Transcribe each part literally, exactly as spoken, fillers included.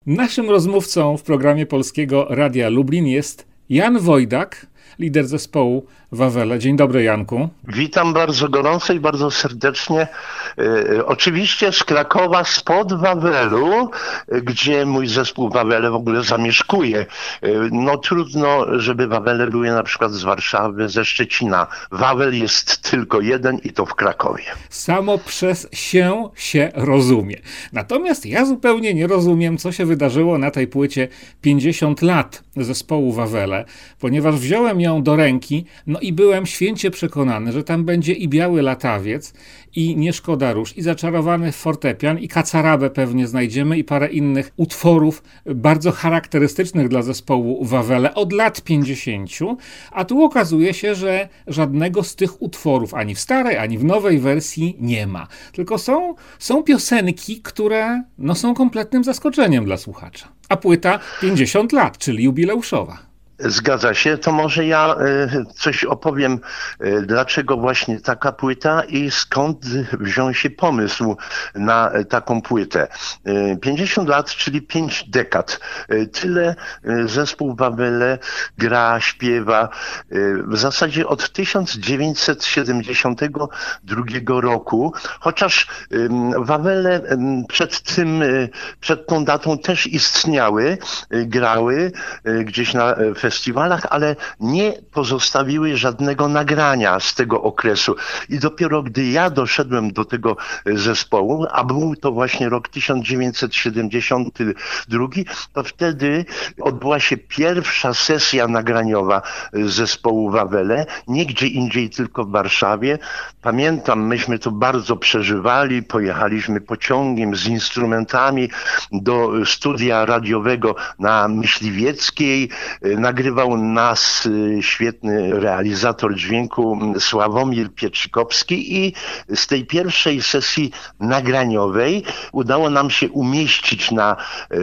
Naszym rozmówcą w programie Polskiego Radia Lublin jest Jan Wojdak, lider zespołu Wawele. Dzień dobry, Janku. Witam bardzo gorąco i bardzo serdecznie. E, oczywiście z Krakowa, spod Wawelu, e, gdzie mój zespół Wawele w ogóle zamieszkuje. E, no trudno, żeby Wawele były na przykład z Warszawy, ze Szczecina. Wawel jest tylko jeden i to w Krakowie. Samo przez się się rozumie. Natomiast ja zupełnie nie rozumiem, co się wydarzyło na tej płycie pięćdziesiąt lat zespołu Wawele, ponieważ wziąłem ją do ręki, no i byłem święcie przekonany, że tam będzie i Biały Latawiec, i Nie szkoda róż, i Zaczarowany fortepian, i Kacarabę pewnie znajdziemy, i parę innych utworów bardzo charakterystycznych dla zespołu Wawele od lat pięćdziesięciu, a tu okazuje się, że żadnego z tych utworów ani w starej, ani w nowej wersji nie ma. Tylko są, są piosenki, które no, są kompletnym zaskoczeniem dla słuchacza. A płyta pięćdziesiąt lat, czyli jubileuszowa. Zgadza się, to może ja coś opowiem, dlaczego właśnie taka płyta i skąd wziął się pomysł na taką płytę. pięćdziesiąt lat, czyli pięć dekad. Tyle zespół Wawele gra, śpiewa. W zasadzie od tysiąc dziewięćset siedemdziesiątego drugiego roku, chociaż Wawele przed tym, przed tą datą też istniały, grały gdzieś na festiwalach, festiwalach, ale nie pozostawiły żadnego nagrania z tego okresu. I dopiero gdy ja doszedłem do tego zespołu, a był to właśnie rok tysiąc dziewięćset siedemdziesiąty drugi, to wtedy odbyła się pierwsza sesja nagraniowa zespołu Wawele, nie gdzie indziej, tylko w Warszawie. Pamiętam, myśmy to bardzo przeżywali, pojechaliśmy pociągiem z instrumentami do studia radiowego na Myśliwieckiej, nagrywał nas świetny realizator dźwięku Sławomir Pietrzykowski i z tej pierwszej sesji nagraniowej udało nam się umieścić na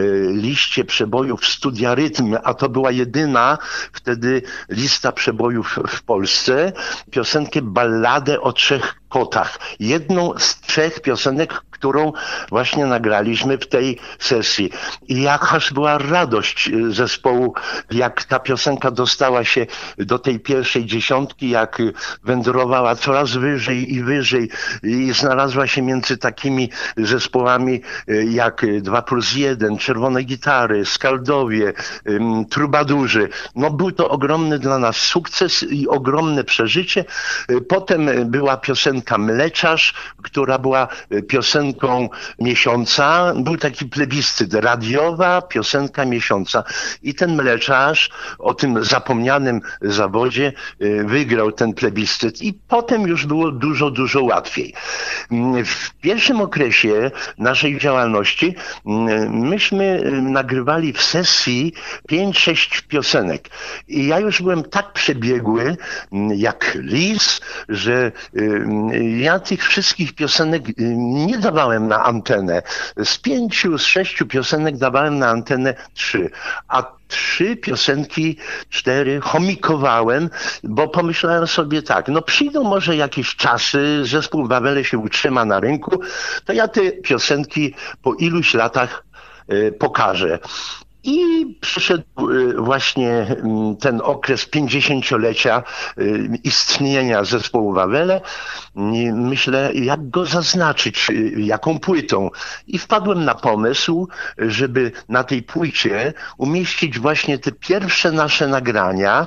liście przebojów Studia Rytm, a to była jedyna wtedy lista przebojów w Polsce, piosenkę Balladę o trzech kotach. Jedną z trzech piosenek, którą właśnie nagraliśmy w tej sesji. I jakaż była radość zespołu, jak ta piosenka dostała się do tej pierwszej dziesiątki, jak wędrowała coraz wyżej i wyżej i znalazła się między takimi zespołami jak dwa plus jeden, Czerwone Gitary, Skaldowie, Trubadurzy. No był to ogromny dla nas sukces i ogromne przeżycie. Potem była piosenka Mleczarz, która była piosenką miesiąca. Był taki plebiscyt, radiowa piosenka miesiąca. I ten Mleczarz o tym zapomnianym zawodzie wygrał ten plebiscyt. I potem już było dużo, dużo łatwiej. W pierwszym okresie naszej działalności myśmy nagrywali w sesji pięć sześć piosenek. I ja już byłem tak przebiegły, jak lis, że ja tych wszystkich piosenek nie dawałem na antenę. Z pięciu, z sześciu piosenek dawałem na antenę trzy, a trzy piosenki, cztery chomikowałem, bo pomyślałem sobie tak, no przyjdą może jakieś czasy, zespół Wawele się utrzyma na rynku, to ja te piosenki po iluś latach y, pokażę. I przyszedł właśnie ten okres pięćdziesięciolecia istnienia zespołu Wawele. Myślę, jak go zaznaczyć, jaką płytą. I wpadłem na pomysł, żeby na tej płycie umieścić właśnie te pierwsze nasze nagrania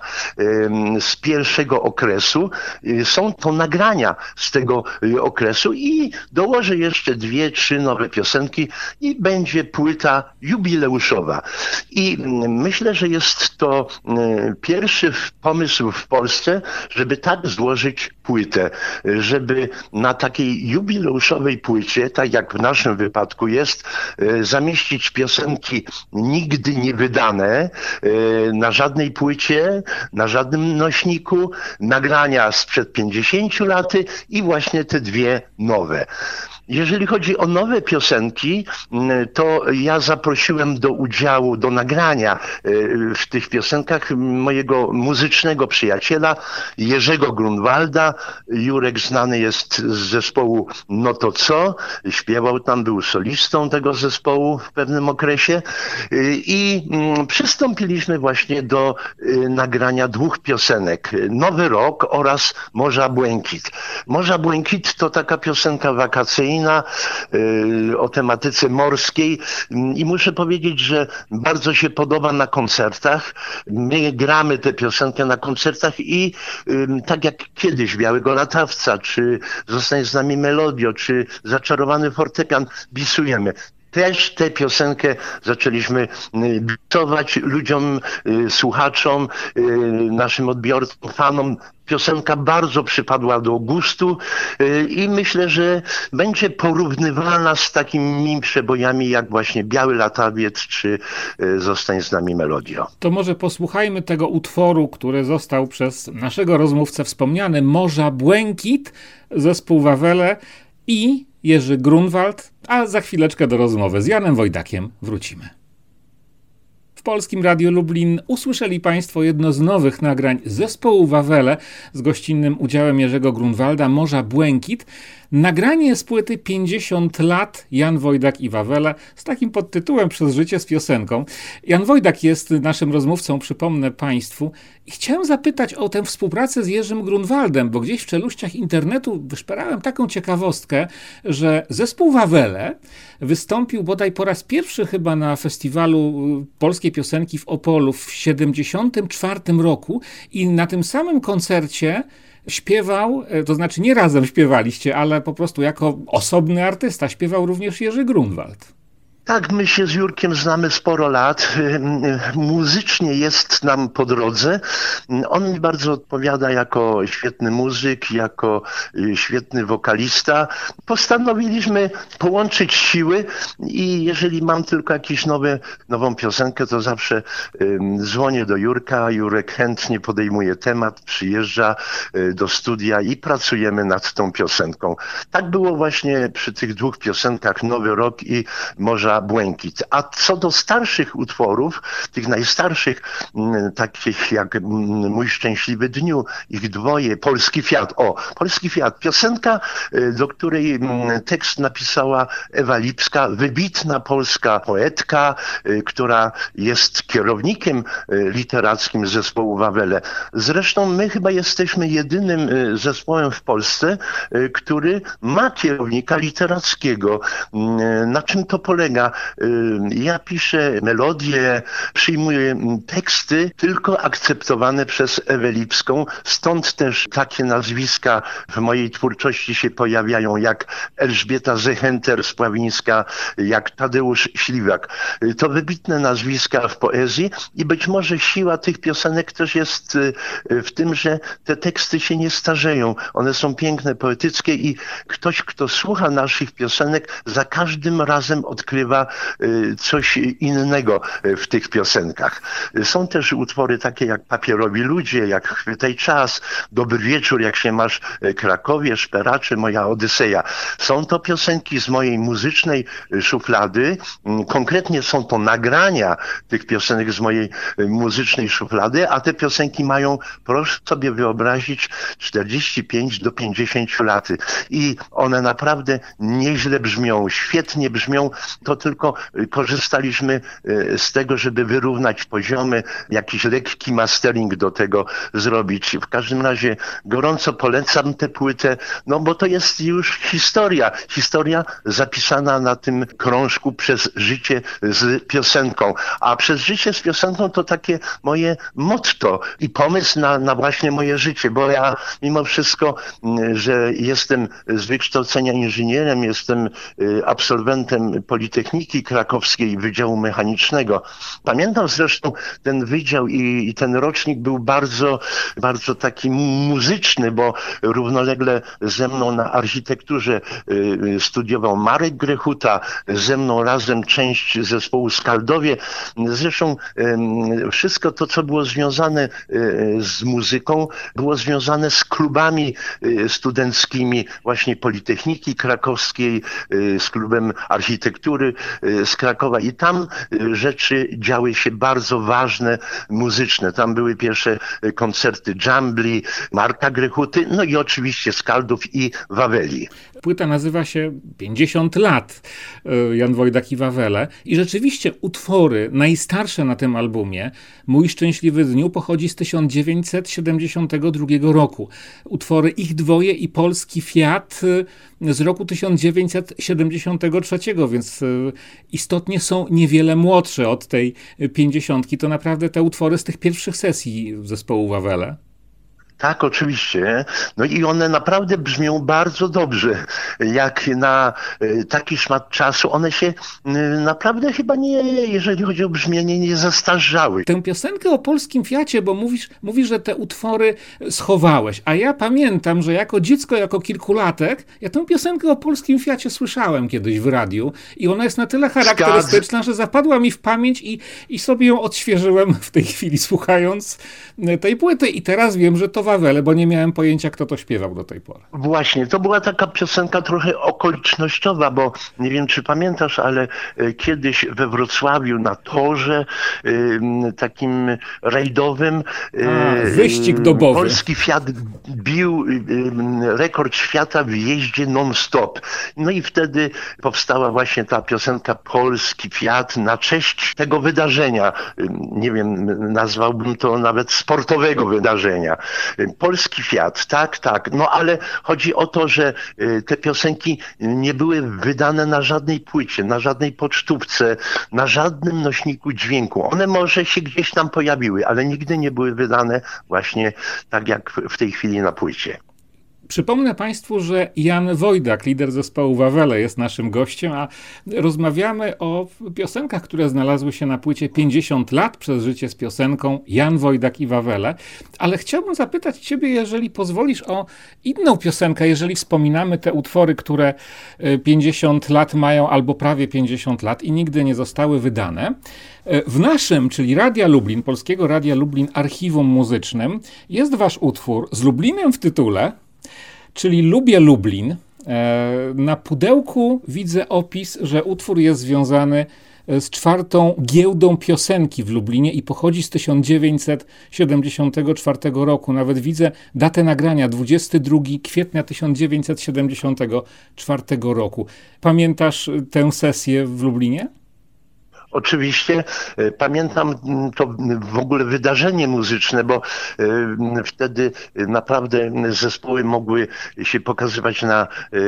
z pierwszego okresu. Są to nagrania z tego okresu i dołożę jeszcze dwie, trzy nowe piosenki i będzie płyta jubileuszowa. I myślę, że jest to pierwszy pomysł w Polsce, żeby tak złożyć płytę, żeby na takiej jubileuszowej płycie, tak jak w naszym wypadku jest, zamieścić piosenki nigdy nie wydane na żadnej płycie, na żadnym nośniku, nagrania sprzed pięćdziesięciu lat i właśnie te dwie nowe. Jeżeli chodzi o nowe piosenki, to ja zaprosiłem do udziału pomysłu, do nagrania w tych piosenkach mojego muzycznego przyjaciela Jerzego Grunwalda. Jurek znany jest z zespołu No to co? Śpiewał tam, był solistą tego zespołu w pewnym okresie i przystąpiliśmy właśnie do nagrania dwóch piosenek. Nowy Rok oraz Morza Błękit. Morza Błękit to taka piosenka wakacyjna o tematyce morskiej i muszę powiedzieć, że bardzo się podoba na koncertach. My gramy tę piosenkę na koncertach i tak jak kiedyś Białego Latawca, czy Zostań z nami Melodio, czy Zaczarowany fortepian bisujemy. Też tę piosenkę zaczęliśmy bisować ludziom, słuchaczom, naszym odbiorcom, fanom. Piosenka bardzo przypadła do gustu i myślę, że będzie porównywalna z takimi przebojami jak właśnie Biały Latawiec czy Zostań z nami Melodio. To może posłuchajmy tego utworu, który został przez naszego rozmówcę wspomniany. Morza Błękit, zespół Wawele i Jerzy Grunwald, a za chwileczkę do rozmowy z Janem Wojdakiem wrócimy. W Polskim Radiu Lublin usłyszeli Państwo jedno z nowych nagrań zespołu Wawele z gościnnym udziałem Jerzego Grunwalda, Morza Błękit. Nagranie z płyty pięćdziesiąt lat, Jan Wojdak i Wawele, z takim podtytułem Przez życie z piosenką. Jan Wojdak jest naszym rozmówcą, przypomnę Państwu. I chciałem zapytać o tę współpracę z Jerzym Grunwaldem, bo gdzieś w czeluściach internetu wyszperałem taką ciekawostkę, że zespół Wawele wystąpił bodaj po raz pierwszy chyba na festiwalu polskiej piosenki w Opolu w siedemdziesiątym czwartym roku i na tym samym koncercie śpiewał, to znaczy nie razem śpiewaliście, ale po prostu jako osobny artysta śpiewał również Jerzy Grunwald. Tak, my się z Jurkiem znamy sporo lat. Muzycznie jest nam po drodze. On mi bardzo odpowiada jako świetny muzyk, jako świetny wokalista. Postanowiliśmy połączyć siły i jeżeli mam tylko jakąś nowe, nową piosenkę, to zawsze dzwonię do Jurka. Jurek chętnie podejmuje temat, przyjeżdża do studia i pracujemy nad tą piosenką. Tak było właśnie przy tych dwóch piosenkach Nowy Rok i Morza Błękit. A co do starszych utworów, tych najstarszych, takich jak Mój szczęśliwy dniu, ich dwoje, Polski Fiat. O, Polski Fiat. Piosenka, do której tekst napisała Ewa Lipska, wybitna polska poetka, która jest kierownikiem literackim zespołu Wawele. Zresztą my chyba jesteśmy jedynym zespołem w Polsce, który ma kierownika literackiego. Na czym to polega? Ja piszę melodie, przyjmuję teksty tylko akceptowane przez Ewę Lipską, stąd też takie nazwiska w mojej twórczości się pojawiają jak Elżbieta Zechenter-Spławińska, jak Tadeusz Śliwak. To wybitne nazwiska w poezji i być może siła tych piosenek też jest w tym, że te teksty się nie starzeją. One są piękne, poetyckie i ktoś, kto słucha naszych piosenek, za każdym razem odkrywa coś innego w tych piosenkach. Są też utwory takie jak Papierowi ludzie, jak Chwytaj czas, Dobry wieczór, jak się masz, Krakowie, Szperacze, Moja Odyseja. Są to piosenki z mojej muzycznej szuflady. Konkretnie są to nagrania tych piosenek z mojej muzycznej szuflady, a te piosenki mają, proszę sobie wyobrazić, czterdzieści pięć do pięćdziesięciu lat. I one naprawdę nieźle brzmią, świetnie brzmią. To tylko korzystaliśmy z tego, żeby wyrównać poziomy, jakiś lekki mastering do tego zrobić. W każdym razie gorąco polecam tę płytę, no bo to jest już historia. Historia zapisana na tym krążku Przez życie z piosenką. A Przez życie z piosenką to takie moje motto i pomysł na, na właśnie moje życie, bo ja mimo wszystko, że jestem z wykształcenia inżynierem, jestem absolwentem Politechniki Krakowskiej Wydziału Mechanicznego. Pamiętam zresztą ten wydział i, i ten rocznik był bardzo, bardzo taki muzyczny, bo równolegle ze mną na architekturze y, studiował Marek Grechuta, ze mną razem część zespołu Skaldowie. Zresztą y, wszystko to, co było związane y, z muzyką, było związane z klubami y, studenckimi właśnie Politechniki Krakowskiej, y, z klubem architektury z Krakowa i tam rzeczy działy się bardzo ważne, muzyczne. Tam były pierwsze koncerty Dżambli, Marka Grechuty, no i oczywiście Skaldów i Waweli. Płyta nazywa się pięćdziesiąt lat, Jan Wojdak i Wawele. I rzeczywiście utwory najstarsze na tym albumie, Mój szczęśliwy dniu, pochodzi z tysiąc dziewięćset siedemdziesiątego drugiego roku. Utwory Ich dwoje i Polski Fiat z roku tysiąc dziewięćset siedemdziesiątego trzeciego, więc istotnie są niewiele młodsze od tej pięćdziesiątki. To naprawdę te utwory z tych pierwszych sesji zespołu Wawele. Tak, oczywiście. No i one naprawdę brzmią bardzo dobrze. Jak na taki szmat czasu, one się naprawdę chyba nie, jeżeli chodzi o brzmienie, nie zestarzały. Tę piosenkę o Polskim Fiacie, bo mówisz, mówisz, że te utwory schowałeś, a ja pamiętam, że jako dziecko, jako kilkulatek, ja tę piosenkę o Polskim Fiacie słyszałem kiedyś w radiu i ona jest na tyle charakterystyczna, że zapadła mi w pamięć i, i sobie ją odświeżyłem w tej chwili, słuchając tej płyty. I teraz wiem, że to Wawele, bo nie miałem pojęcia, kto to śpiewał do tej pory. Właśnie, to była taka piosenka trochę okolicznościowa, bo nie wiem, czy pamiętasz, ale kiedyś we Wrocławiu na torze takim rajdowym A, wyścig dobowy. Polski Fiat bił rekord świata w jeździe non-stop. No i wtedy powstała właśnie ta piosenka Polski Fiat na cześć tego wydarzenia. Nie wiem, nazwałbym to nawet sportowego wydarzenia. Polski Fiat, tak, tak. No ale chodzi o to, że te piosenki nie były wydane na żadnej płycie, na żadnej pocztówce, na żadnym nośniku dźwięku. One może się gdzieś tam pojawiły, ale nigdy nie były wydane właśnie tak jak w tej chwili na płycie. Przypomnę Państwu, że Jan Wojdak, lider zespołu Wawele, jest naszym gościem, a rozmawiamy o piosenkach, które znalazły się na płycie pięćdziesiąt lat przez życie z piosenką Jan Wojdak i Wawele. Ale chciałbym zapytać Ciebie, jeżeli pozwolisz, o inną piosenkę, jeżeli wspominamy te utwory, które pięćdziesiąt lat mają albo prawie pięćdziesiąt lat i nigdy nie zostały wydane. W naszym, czyli Radia Lublin, Polskiego Radia Lublin archiwum muzycznym jest Wasz utwór z Lublinem w tytule, czyli Lubię Lublin. Na pudełku widzę opis, że utwór jest związany z czwartą giełdą piosenki w Lublinie i pochodzi z tysiąc dziewięćset siedemdziesiątego czwartego roku. Nawet widzę datę nagrania, dwudziestego drugiego kwietnia tysiąc dziewięćset siedemdziesiątego czwartego roku. Pamiętasz tę sesję w Lublinie? Oczywiście pamiętam to w ogóle wydarzenie muzyczne, bo wtedy naprawdę zespoły mogły się pokazywać na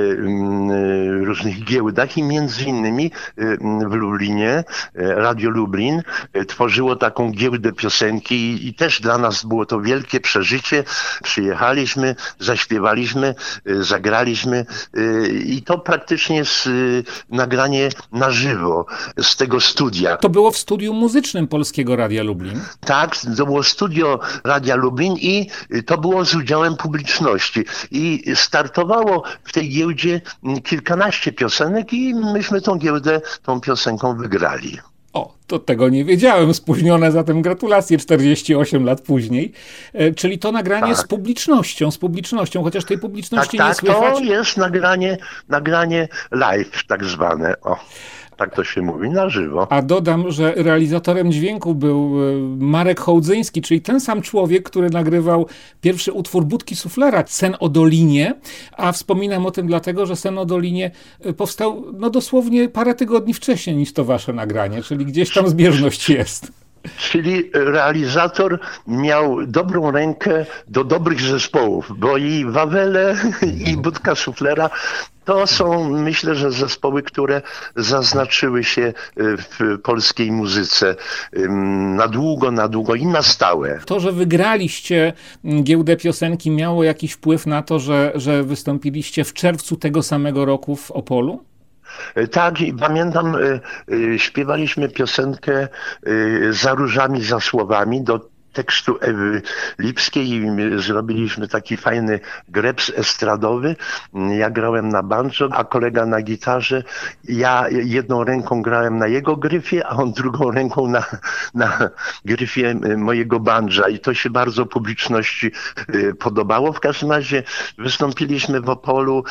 różnych giełdach i między innymi w Lublinie Radio Lublin tworzyło taką giełdę piosenki i też dla nas było to wielkie przeżycie. Przyjechaliśmy, zaśpiewaliśmy, zagraliśmy i to praktycznie jest nagranie na żywo z tego studia. To było w studiu muzycznym Polskiego Radia Lublin? Tak, to było studio Radia Lublin i to było z udziałem publiczności. I startowało w tej giełdzie kilkanaście piosenek i myśmy tą giełdę tą piosenką wygrali. O, to tego nie wiedziałem. Spóźnione zatem gratulacje czterdzieści osiem lat później. E, czyli to nagranie tak. z publicznością, z publicznością, chociaż tej publiczności tak, nie tak, słychać. To jest nagranie, nagranie live tak zwane. O. Tak to się mówi, na żywo. A dodam, że realizatorem dźwięku był Marek Hołdzyński, czyli ten sam człowiek, który nagrywał pierwszy utwór Budki Suflera, Sen o Dolinie, a wspominam o tym dlatego, że Sen o Dolinie powstał no dosłownie parę tygodni wcześniej niż to wasze nagranie, czyli gdzieś tam zbieżność jest. Czyli realizator miał dobrą rękę do dobrych zespołów, bo i Wawele, i Budka Suflera to są, myślę, że zespoły, które zaznaczyły się w polskiej muzyce na długo, na długo i na stałe. To, że wygraliście giełdę piosenki, miało jakiś wpływ na to, że, że wystąpiliście w czerwcu tego samego roku w Opolu? Tak, i pamiętam, śpiewaliśmy piosenkę Za różami, za słowami do tekstu Ewy Lipskiej i zrobiliśmy taki fajny greps estradowy. Ja grałem na banjo, a kolega na gitarze. Ja jedną ręką grałem na jego gryfie, a on drugą ręką na, na gryfie mojego banja i to się bardzo publiczności podobało. W każdym razie wystąpiliśmy w Opolu.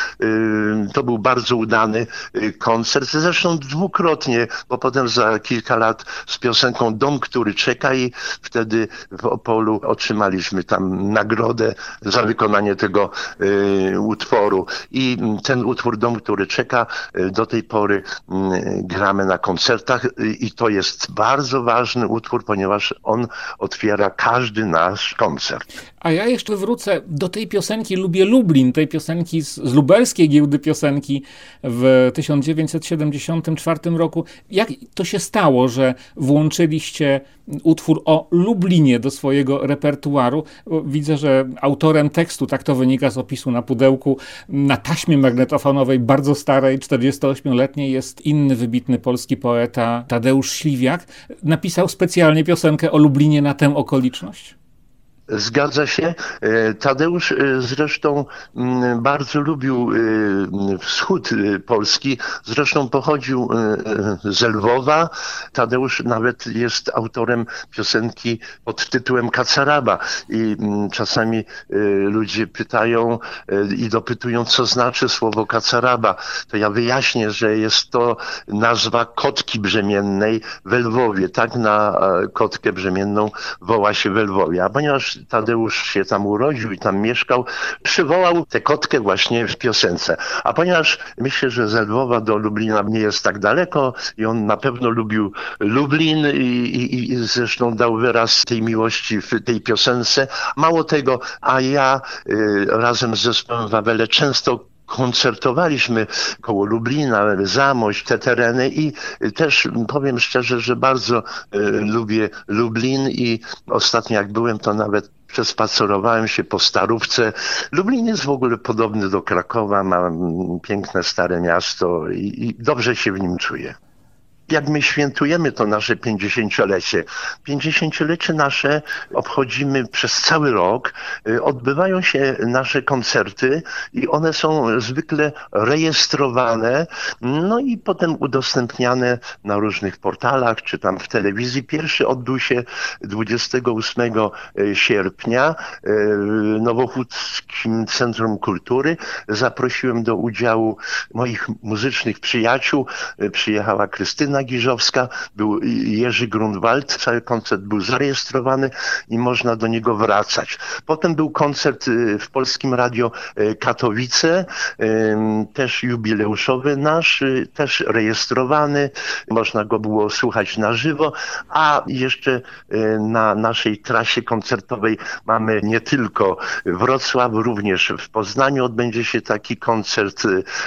To był bardzo udany koncert. Zresztą dwukrotnie, bo potem za kilka lat z piosenką Dom, który czeka i wtedy w Opolu otrzymaliśmy tam nagrodę za wykonanie tego y, utworu. I ten utwór Dom, który czeka, y, do tej pory y, gramy na koncertach y, i to jest bardzo ważny utwór, ponieważ on otwiera każdy nasz koncert. A ja jeszcze wrócę do tej piosenki Lubię Lublin, tej piosenki z, z lubelskiej giełdy piosenki w tysiąc dziewięćset siedemdziesiątym czwartym roku. Jak to się stało, że włączyliście utwór o Lublinie do swojego repertuaru? Widzę, że autorem tekstu, tak to wynika z opisu na pudełku, na taśmie magnetofonowej, bardzo starej, czterdziestoośmioletniej, jest inny wybitny polski poeta, Tadeusz Śliwiak. Napisał specjalnie piosenkę o Lublinie na tę okoliczność? Zgadza się. Tadeusz zresztą bardzo lubił wschód Polski. Zresztą pochodził z Lwowa. Tadeusz nawet jest autorem piosenki pod tytułem Kacaraba. I czasami ludzie pytają i dopytują, co znaczy słowo Kacaraba. To ja wyjaśnię, że jest to nazwa kotki brzemiennej w Lwowie. Tak na kotkę brzemienną woła się w Lwowie. A ponieważ Tadeusz się tam urodził i tam mieszkał, przywołał tę kotkę właśnie w piosence. A ponieważ myślę, że z Lwowa do Lublina nie jest tak daleko i on na pewno lubił Lublin i, i, i zresztą dał wyraz tej miłości w tej piosence. Mało tego, a ja y, razem z zespołem Wawele często koncertowaliśmy koło Lublina, Zamość, te tereny i też powiem szczerze, że bardzo y, lubię Lublin i ostatnio jak byłem, to nawet przespacerowałem się po Starówce. Lublin jest w ogóle podobny do Krakowa, ma piękne stare miasto i, i dobrze się w nim czuję. Jak my świętujemy to nasze pięćdziesięciolecie. Pięćdziesięciolecie nasze obchodzimy przez cały rok. Odbywają się nasze koncerty i one są zwykle rejestrowane, no i potem udostępniane na różnych portalach, czy tam w telewizji. Pierwszy odbył się dwudziestego ósmego sierpnia w Nowochódzkim Centrum Kultury. Zaprosiłem do udziału moich muzycznych przyjaciół. Przyjechała Krystyna Giżowska, był Jerzy Grunwald, cały koncert był zarejestrowany i można do niego wracać. Potem był koncert w Polskim Radio Katowice, też jubileuszowy nasz, też rejestrowany, można go było słuchać na żywo, a jeszcze na naszej trasie koncertowej mamy nie tylko Wrocław, również w Poznaniu odbędzie się taki koncert,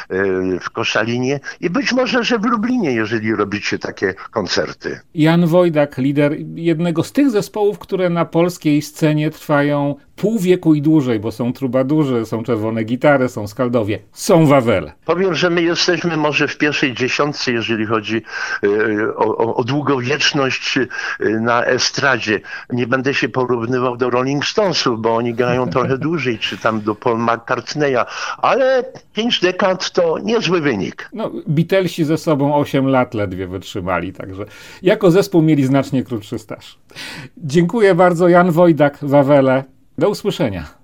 w Koszalinie i być może, że w Lublinie, jeżeli robicie takie koncerty. Jan Wojdak, lider jednego z tych zespołów, które na polskiej scenie trwają pół wieku i dłużej, bo są trubadurzy, są czerwone gitary, są skaldowie, są Wawele. Powiem, że my jesteśmy może w pierwszej dziesiątce, jeżeli chodzi o, o, o długowieczność na estradzie. Nie będę się porównywał do Rolling Stonesów, bo oni grają trochę dłużej, czy tam do Paul McCartneya, ale pięć dekad to niezły wynik. No, Beatlesi ze sobą osiem lat ledwie wytrzymali, także jako zespół mieli znacznie krótszy staż. Dziękuję bardzo, Jan Wojdak, Wawele. Do usłyszenia.